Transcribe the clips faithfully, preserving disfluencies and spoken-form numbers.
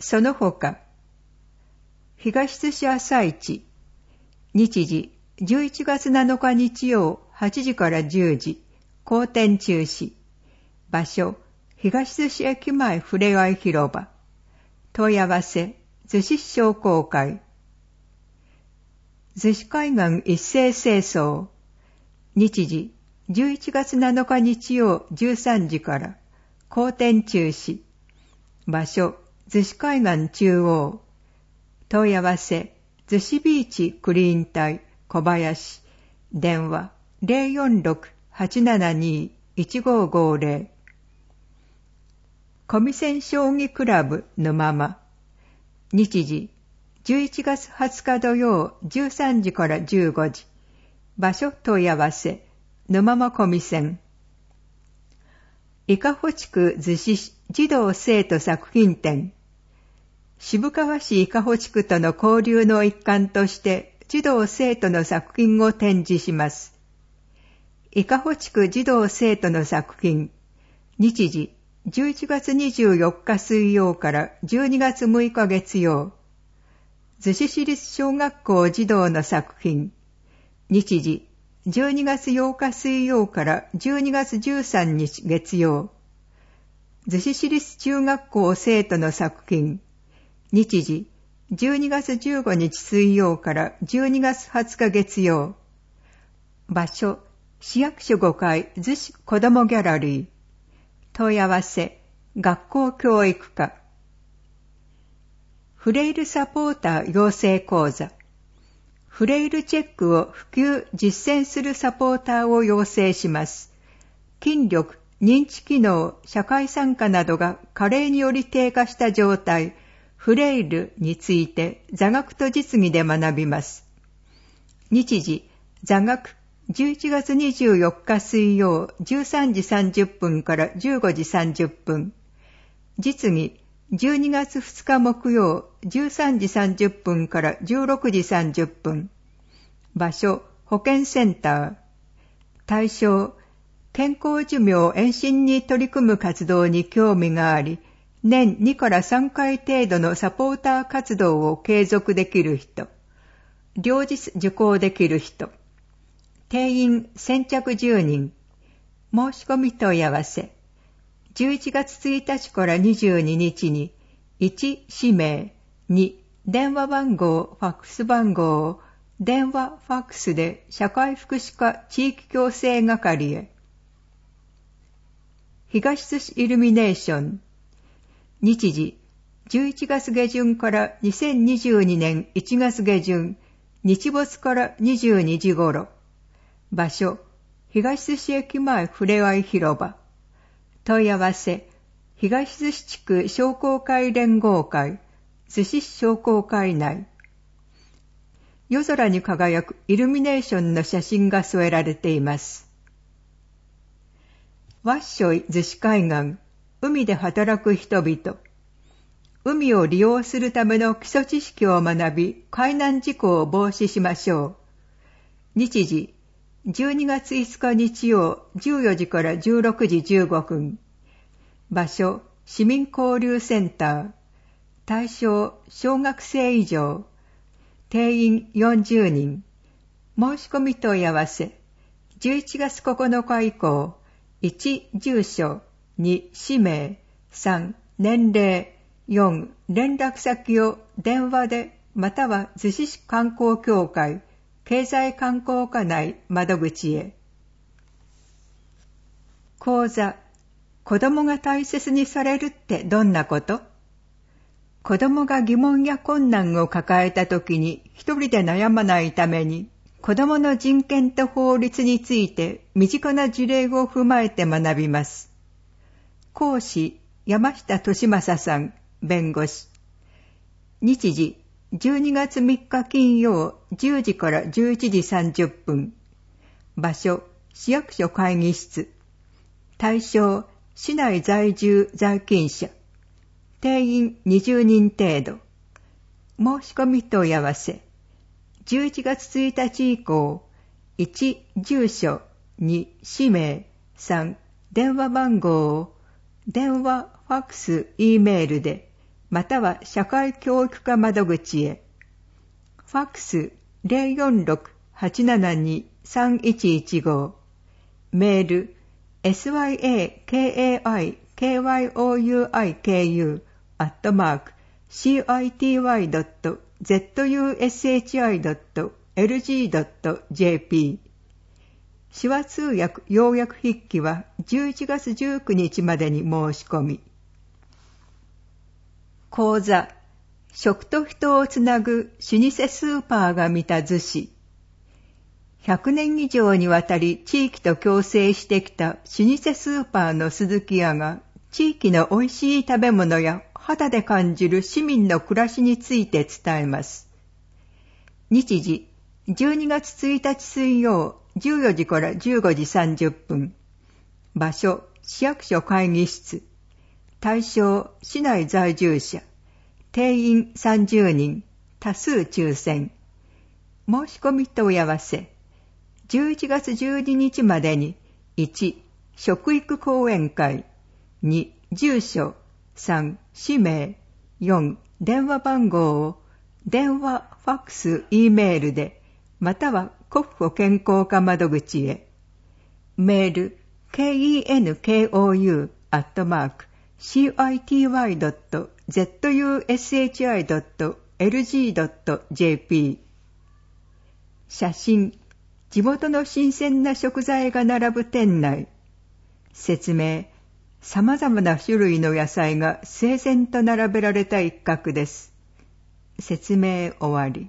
その他、東津市朝市、日時じゅういちがつなのか日曜はちじからじゅうじ、公展中止。場所、東津市駅前ふれあい広場。問い合わせ、逗子市商工会。逗子海岸一斉清掃。日時、じゅういちがつなのか日曜じゅうさんじから、公展中止。場所、逗子海岸中央。問い合わせ、逗子ビーチクリーン隊小林。電話、ゼロよんろく はちななに いちごごゼロ。小見線将棋クラブ沼間。日時、じゅういちがつはつか土曜じゅうさんじからじゅうごじ。場所問い合わせ、沼間小見線。伊香保地区逗子市児童生徒作品展。渋川市伊香保地区との交流の一環として児童生徒の作品を展示します。伊香保地区児童生徒の作品。日時、じゅういちがつにじゅうよっか水曜からじゅうにがつむいか月曜。逗子市立小学校児童の作品。日時、じゅうにがつようか水曜からじゅうにがつじゅうさんにち月曜。逗子市立中学校生徒の作品。日時、じゅうにがつじゅうごにち水曜からじゅうにがつはつか月曜。場所、市役所ごかい逗子子どもギャラリー。問い合わせ、学校教育課。フレイルサポーター養成講座。フレイルチェックを普及実践するサポーターを養成します。筋力、認知機能、社会参加などが加齢により低下した状態、フレイルについて座学と実技で学びます。日時、座学、じゅういちがつにじゅうよっか水曜じゅうさんじさんじゅっぷんからじゅうごじさんじゅっぷん。実技、じゅうにがつふつか木曜じゅうさんじさんじゅっぷんからじゅうろくじさんじゅっぷん。場所、保健センター。対象、健康寿命延伸に取り組む活動に興味があり、年にからさんかい程度のサポーター活動を継続できる人。両日受講できる人。定員先着じゅうにん。申し込み問い合わせ。じゅういちがつついたちからにじゅうににちに、いち氏名、に電話番号、ファックス番号、電話、ファックスで社会福祉課地域共生係へ。東津市イルミネーション。日時、じゅういちがつげじゅんからにせんにじゅうにねんいちがつげじゅん、日没からにじゅうにじ頃。場所、東津市駅前ふれあい広場。問い合わせ、東津市地区商工会連合会、逗子市商工会内。夜空に輝くイルミネーションの写真が添えられています。わっしょい逗子海岸、海で働く人々。海を利用するための基礎知識を学び、海難事故を防止しましょう。日時、じゅうにがついつか日曜じゅうよじからじゅうろくじじゅうごふん。場所、市民交流センター。対象、小学生以上。定員よんじゅうにん。申し込み問い合わせ。じゅういちがつここのか以降、いち住所、に氏名、さん年齢、よん連絡先を電話でまたは逗子市観光協会経済観光課内窓口へ。講座、子供が大切にされるってどんなこと？子供が疑問や困難を抱えたときに一人で悩まないために、子供の人権と法律について身近な事例を踏まえて学びます。講師、山下俊正さん、弁護士。日時、じゅうにがつみっか金曜じゅうじからじゅういちじさんじゅっぷん。場所、市役所会議室。対象、市内在住在勤者。定員にじゅうにん程度。申し込み問い合わせ。じゅういちがつついたち以降、いち住所、に氏名、さん電話番号を電話、ファックス、E メールで、 または社会教育課窓口へ。ファックス ゼロよんろく はちななに さんいちいちご、メール エスワイエーケーエーアイケーワイオーユーアイケーユー アットマーク シーアイティーワイドットゼットユーエスエイチアイドットエルジードットジェーピー。手話通訳要約筆記はじゅういちがつじゅうくにちまでに申し込み。講座、食と人をつなぐ老舗スーパーが見た逗子。ひゃくねん以上にわたり地域と共生してきた老舗スーパーの鈴木屋が、地域の美味しい食べ物や肌で感じる市民の暮らしについて伝えます。日時、じゅうにがつついたち水曜、じゅうよじからじゅうごじさんじゅっぷん。場所、市役所会議室。対象、市内在住者。定員さんじゅうにん、多数抽選。申し込み問い合わせ。じゅういちがつじゅうににちまでに、いち、食育講演会。に、住所。さん、氏名。よん、電話番号を、電話、ファックス、Eメールで、または国保健康課窓口へ。メール、ケーイーエヌケーオーユー アットマーク、シーアイティーワイドットゼットユーエスエイチアイドットエルジードットジェーピー。写真、地元の新鮮な食材が並ぶ店内。説明、様々な種類の野菜が整然と並べられた一角です。説明終わり。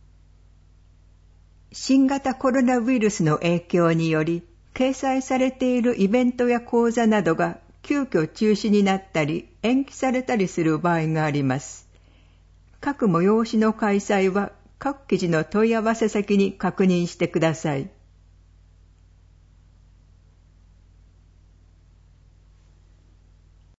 新型コロナウイルスの影響により、掲載されているイベントや講座などが急遽中止になったり延期されたりする場合があります。各催しの開催は各記事の問い合わせ先に確認してください。